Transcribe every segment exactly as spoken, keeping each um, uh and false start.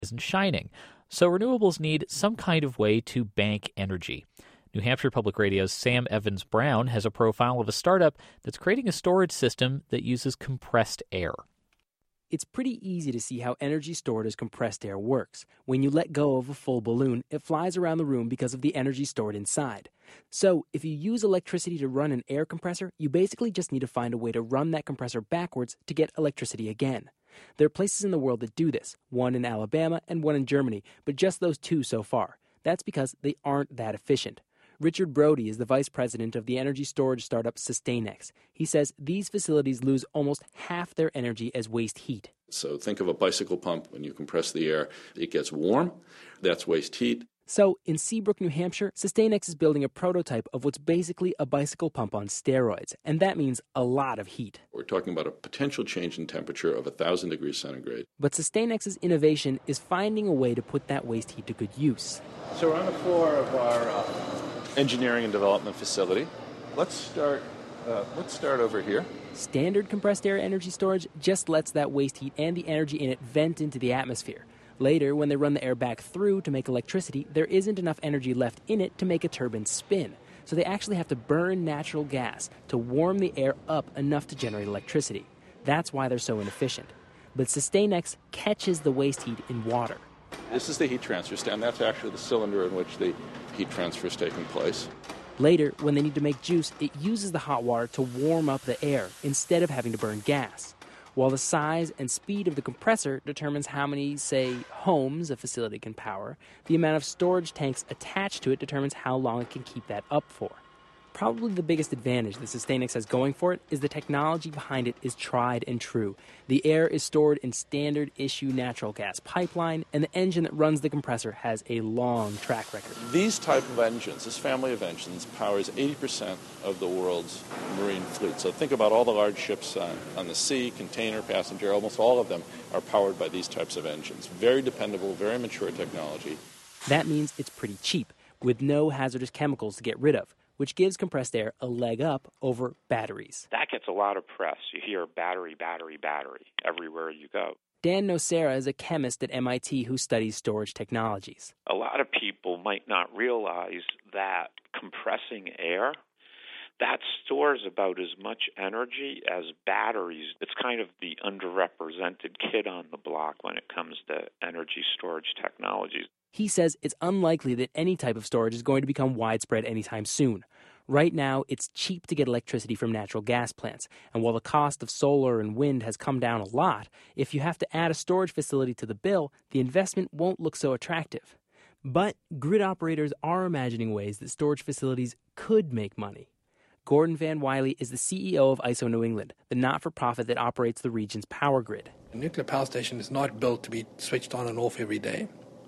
isn't shining. So renewables need some kind of way to bank energy. New Hampshire Public Radio's Sam Evans-Brown has a profile of a startup that's creating a storage system that uses compressed air. It's pretty easy to see how energy stored as compressed air works. When you let go of a full balloon, it flies around the room because of the energy stored inside. So, if you use electricity to run an air compressor, you basically just need to find a way to run that compressor backwards to get electricity again. There are places in the world that do this, one in Alabama and one in Germany, but just those two so far. That's because they aren't that efficient. Richard Brody is the vice president of the energy storage startup Sustainx. He says these facilities lose almost half their energy as waste heat. So think of a bicycle pump. When you compress the air, it gets warm. That's waste heat. So in Seabrook, New Hampshire, Sustainx is building a prototype of what's basically a bicycle pump on steroids, and that means a lot of heat. We're talking about a potential change in temperature of one thousand degrees centigrade. But Sustainx's innovation is finding a way to put that waste heat to good use. So we're on the floor of our uh, engineering and development facility. Let's start. Uh, let's start over here. Standard compressed air energy storage just lets that waste heat and the energy in it vent into the atmosphere. Later, when they run the air back through to make electricity, there isn't enough energy left in it to make a turbine spin. So they actually have to burn natural gas to warm the air up enough to generate electricity. That's why they're so inefficient. But Sustainx catches the waste heat in water. This is the heat transfer stand. That's actually the cylinder in which the heat transfer is taking place. Later, when they need to make juice, it uses the hot water to warm up the air instead of having to burn gas. While the size and speed of the compressor determines how many, say, homes a facility can power, the amount of storage tanks attached to it determines how long it can keep that up for. Probably the biggest advantage that Sustainx has going for it is the technology behind it is tried and true. The air is stored in standard issue natural gas pipeline, and the engine that runs the compressor has a long track record. These type of engines, this family of engines, powers eighty percent of the world's marine fleet. So think about all the large ships on, on the sea, container, passenger, almost all of them are powered by these types of engines. Very dependable, very mature technology. That means it's pretty cheap, with no hazardous chemicals to get rid of, which gives compressed air a leg up over batteries. That gets a lot of press. You hear battery, battery, battery everywhere you go. Dan Nocera is a chemist at M I T who studies storage technologies. A lot of people might not realize that compressing air, that stores about as much energy as batteries. It's kind of the underrepresented kid on the block when it comes to energy storage technologies. He says it's unlikely that any type of storage is going to become widespread anytime soon. Right now, it's cheap to get electricity from natural gas plants, and while the cost of solar and wind has come down a lot, if you have to add a storage facility to the bill, the investment won't look so attractive. But grid operators are imagining ways that storage facilities could make money. Gordon Van Wiley is the C E O of I S O New England, the not-for-profit that operates the region's power grid. A nuclear power station is not built to be switched on and off every day.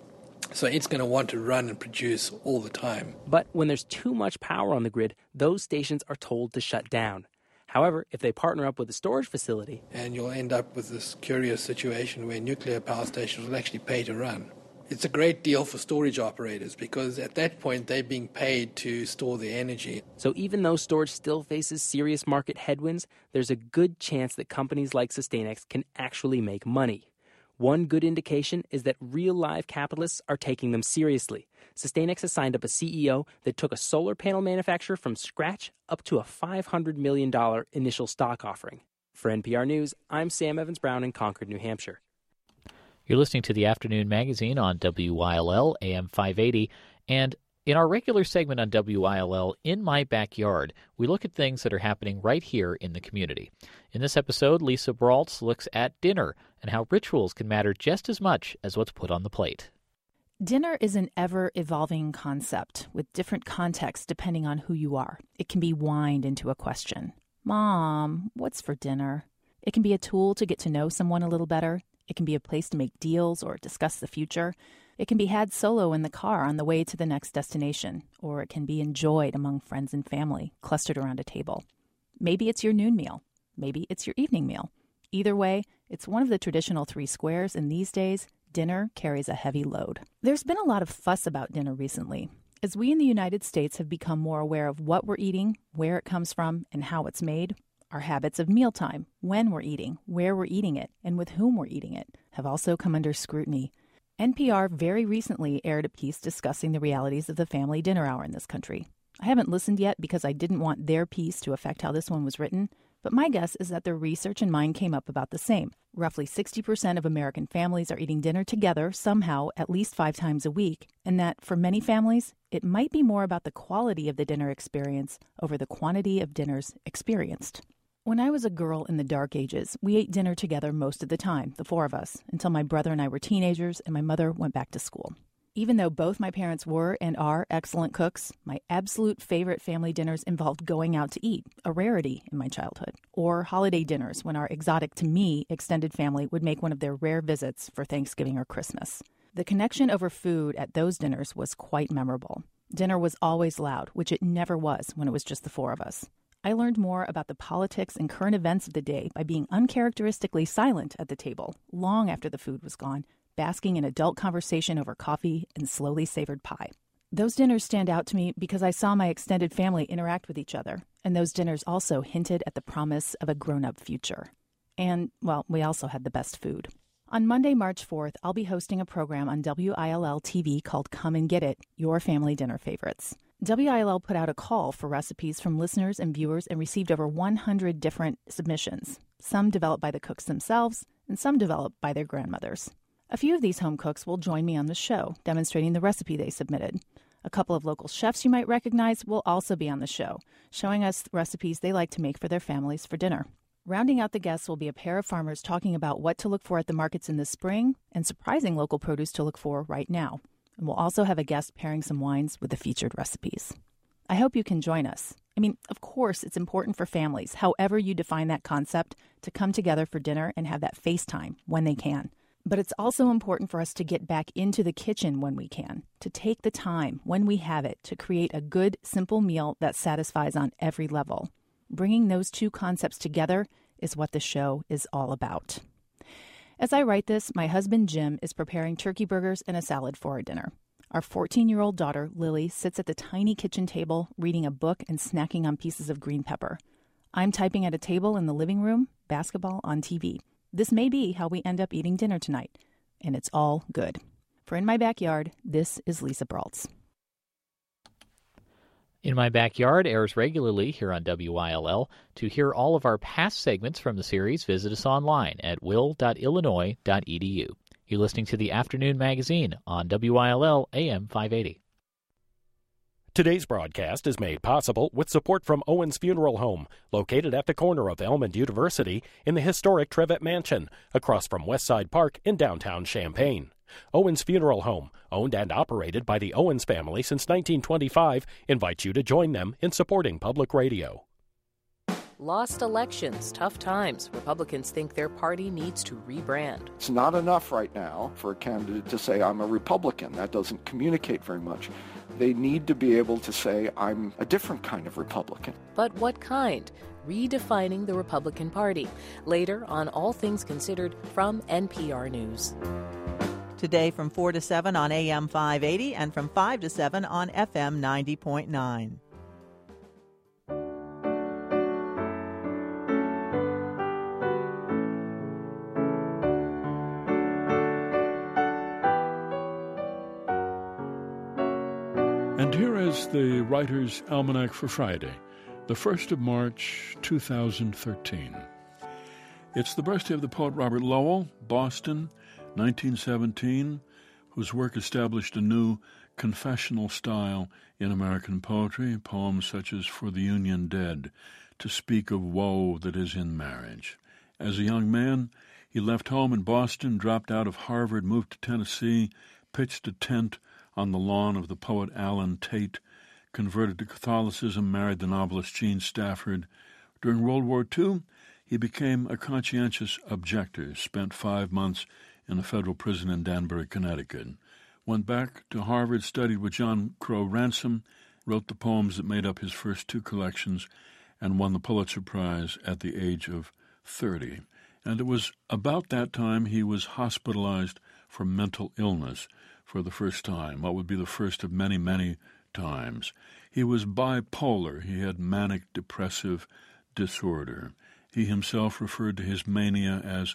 So it's going to want to run and produce all the time. But when there's too much power on the grid, those stations are told to shut down. However, if they partner up with a storage facility... And you'll end up with this curious situation where nuclear power stations will actually pay to run. It's a great deal for storage operators because at that point they're being paid to store the energy. So even though storage still faces serious market headwinds, there's a good chance that companies like Sustainx can actually make money. One good indication is that real live capitalists are taking them seriously. Sustainx has signed up a C E O that took a solar panel manufacturer from scratch up to a five hundred million dollars initial stock offering. For N P R News, I'm Sam Evans-Brown in Concord, New Hampshire. You're listening to the Afternoon Magazine on W Y L L A M five eighty, and in our regular segment on W Y L L, In My Backyard, we look at things that are happening right here in the community. In this episode, Lisa Braultz looks at dinner and how rituals can matter just as much as what's put on the plate. Dinner is an ever-evolving concept with different contexts depending on who you are. It can be whined into a question. Mom, what's for dinner? It can be a tool to get to know someone a little better. It can be a place to make deals or discuss the future. It can be had solo in the car on the way to the next destination, or it can be enjoyed among friends and family, clustered around a table. Maybe it's your noon meal. Maybe it's your evening meal. Either way, it's one of the traditional three squares, and these days, dinner carries a heavy load. There's been a lot of fuss about dinner recently, as we in the United States have become more aware of what we're eating, where it comes from, and how it's made. Our habits of mealtime, when we're eating, where we're eating it, and with whom we're eating it, have also come under scrutiny. N P R very recently aired a piece discussing the realities of the family dinner hour in this country. I haven't listened yet because I didn't want their piece to affect how this one was written, but my guess is that their research and mine came up about the same. Roughly sixty percent of American families are eating dinner together somehow at least five times a week, and that for many families, it might be more about the quality of the dinner experience over the quantity of dinners experienced. When I was a girl in the dark ages, we ate dinner together most of the time, the four of us, until my brother and I were teenagers and my mother went back to school. Even though both my parents were and are excellent cooks, my absolute favorite family dinners involved going out to eat, a rarity in my childhood, or holiday dinners when our exotic, to me, extended family would make one of their rare visits for Thanksgiving or Christmas. The connection over food at those dinners was quite memorable. Dinner was always loud, which it never was when it was just the four of us. I learned more about the politics and current events of the day by being uncharacteristically silent at the table, long after the food was gone, basking in adult conversation over coffee and slowly savored pie. Those dinners stand out to me because I saw my extended family interact with each other, and those dinners also hinted at the promise of a grown-up future. And, well, we also had the best food. On Monday, March fourth, I'll be hosting a program on W I L L T V called Come and Get It, Your Family Dinner Favorites. W I L L put out a call for recipes from listeners and viewers and received over one hundred different submissions, some developed by the cooks themselves and some developed by their grandmothers. A few of these home cooks will join me on the show, demonstrating the recipe they submitted. A couple of local chefs you might recognize will also be on the show, showing us recipes they like to make for their families for dinner. Rounding out the guests will be a pair of farmers talking about what to look for at the markets in the spring and surprising local produce to look for right now. And we'll also have a guest pairing some wines with the featured recipes. I hope you can join us. I mean, of course, it's important for families, however you define that concept, to come together for dinner and have that FaceTime when they can. But it's also important for us to get back into the kitchen when we can, to take the time when we have it to create a good, simple meal that satisfies on every level. Bringing those two concepts together is what the show is all about. As I write this, my husband Jim is preparing turkey burgers and a salad for our dinner. Our fourteen-year-old daughter, Lily, sits at the tiny kitchen table reading a book and snacking on pieces of green pepper. I'm typing at a table in the living room, basketball on T V. This may be how we end up eating dinner tonight, and it's all good. For In My Backyard, this is Lisa Braultz. In My Backyard airs regularly here on W I L L. To hear all of our past segments from the series, visit us online at will dot illinois dot e d u. You're listening to the Afternoon Magazine on W I L L A M five eighty. Today's broadcast is made possible with support from Owens Funeral Home, located at the corner of Elm and University in the historic Trevitt Mansion, across from Westside Park in downtown Champaign. Owens Funeral Home, owned and operated by the Owens family since nineteen twenty-five, invites you to join them in supporting public radio. Lost elections, tough times. Republicans think their party needs to rebrand. It's not enough right now for a candidate to say, I'm a Republican. That doesn't communicate very much. They need to be able to say, I'm a different kind of Republican. But what kind? Redefining the Republican Party. Later on All Things Considered from N P R News. Today from four to seven on A M five eighty and from five to seven on F M ninety point nine. And here is the Writer's Almanac for Friday, the first of March, two thousand thirteen. It's the birthday of the poet Robert Lowell, Boston, nineteen seventeen, whose work established a new confessional style in American poetry, poems such as For the Union Dead, To Speak of Woe That Is in Marriage. As a young man, he left home in Boston, dropped out of Harvard, moved to Tennessee, pitched a tent on the lawn of the poet Allen Tate, converted to Catholicism, married the novelist Jean Stafford. During World War Two, he became a conscientious objector, spent five months in a federal prison in Danbury, Connecticut. Went back to Harvard, studied with John Crow Ransom, wrote the poems that made up his first two collections, and won the Pulitzer Prize at the age of thirty. And it was about that time he was hospitalized for mental illness for the first time, what would be the first of many, many times. He was bipolar. He had manic depressive disorder. He himself referred to his mania as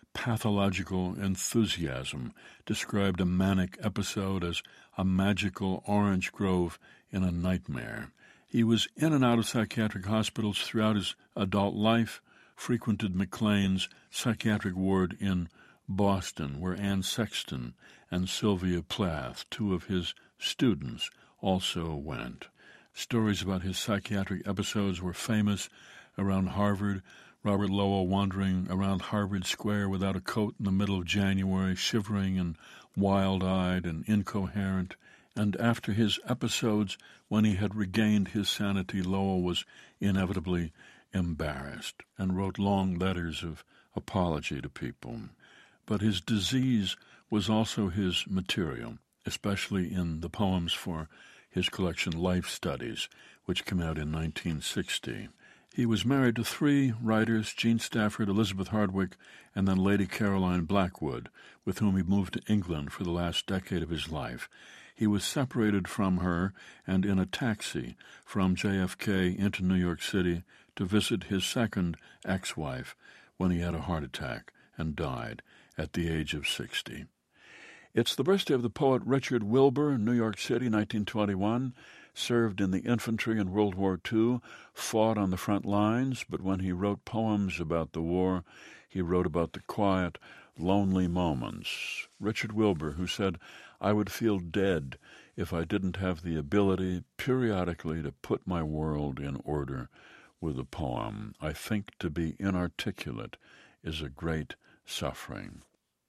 pathological enthusiasm, described a manic episode as a magical orange grove in a nightmare. He was in and out of psychiatric hospitals throughout his adult life, frequented McLean's psychiatric ward in Boston, where Anne Sexton and Sylvia Plath, two of his students, also went. Stories about his psychiatric episodes were famous around Harvard. Robert Lowell wandering around Harvard Square without a coat in the middle of January, shivering and wild-eyed and incoherent. And after his episodes, when he had regained his sanity, Lowell was inevitably embarrassed and wrote long letters of apology to people. But his disease was also his material, especially in the poems for his collection Life Studies, which came out in nineteen sixty. He was married to three writers, Jean Stafford, Elizabeth Hardwick, and then Lady Caroline Blackwood, with whom he moved to England for the last decade of his life. He was separated from her and in a taxi from J F K into New York City to visit his second ex-wife when he had a heart attack and died at the age of sixty. It's the birthday of the poet Richard Wilbur, New York City, nineteen twenty-one, served in the infantry in World War Two, fought on the front lines, but when he wrote poems about the war, he wrote about the quiet, lonely moments. Richard Wilbur, who said, "I would feel dead if I didn't have the ability periodically to put my world in order with a poem. I think to be inarticulate is a great suffering."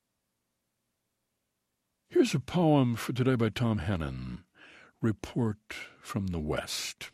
Here's a poem for today by Tom Hennon, Report from the West.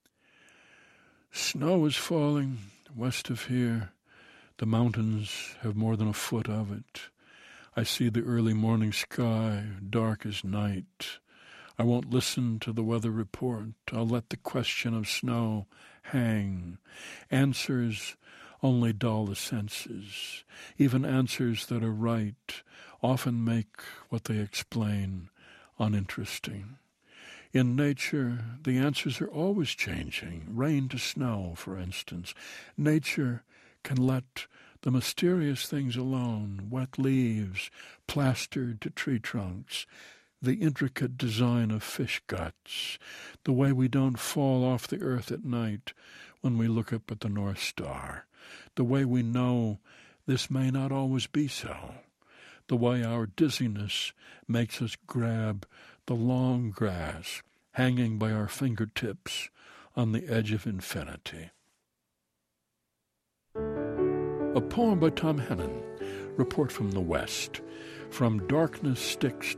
Snow is falling west of here. The mountains have more than a foot of it. I see the early morning sky, dark as night. I won't listen to the weather report. I'll let the question of snow hang. Answers only dull the senses. Even answers that are right often make what they explain uninteresting. In nature, the answers are always changing. Rain to snow, for instance. Nature can let the mysterious things alone, wet leaves plastered to tree trunks, the intricate design of fish guts, the way we don't fall off the earth at night when we look up at the North Star, the way we know this may not always be so, the way our dizziness makes us grab the long grass hanging by our fingertips on the edge of infinity. A poem by Tom Hennon, Report from the West. From darkness sticks